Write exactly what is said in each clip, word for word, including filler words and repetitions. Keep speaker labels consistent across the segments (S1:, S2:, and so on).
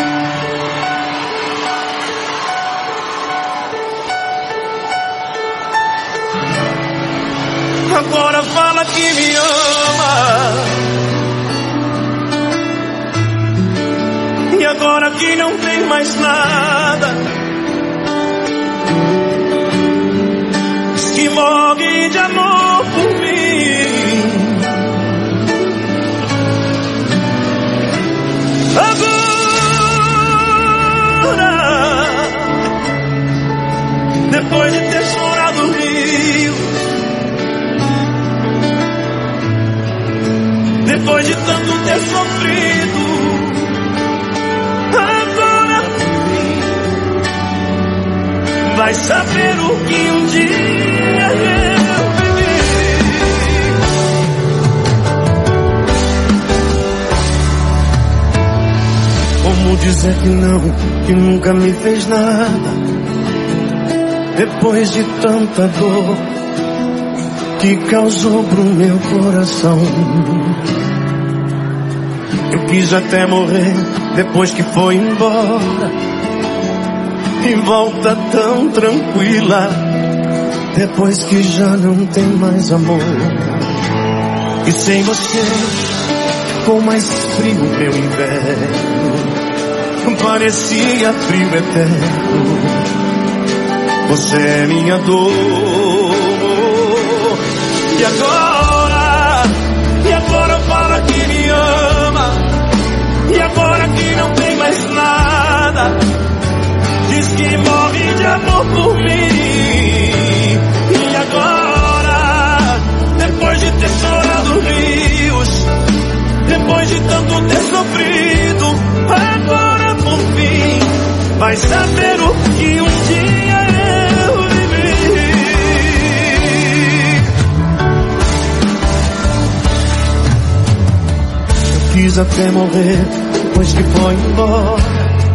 S1: Agora fala que me ama. E agora que não tem mais nada, diz que morre de amor por mim. Agora, depois de ter chorado rios, depois de tanto ter sofrido, agora vai saber o que um dia eu vivi. Como dizer que não, que nunca me fez nada, depois de tanta dor que causou pro meu coração. Eu quis até morrer depois que foi embora, e volta tão tranquila depois que já não tem mais amor. E sem você ficou mais frio meu inverno, parecia frio eterno. Você é minha dor. E agora, e agora fala que me ama, e agora que não tem mais nada, diz que morre de amor por mim. E agora, depois de ter chorado rios, depois de tanto ter sofrido, agora por fim vai saber o que um dia eu vivi. Eu quis até morrer depois que foi embora,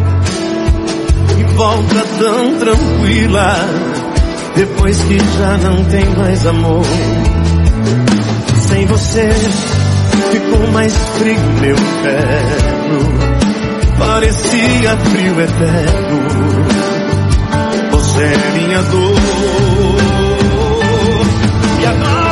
S1: e volta tão tranquila depois que já não tem mais amor. Sem você ficou mais frio meu inverno, parecia frio eterno. Você é minha dor. E agora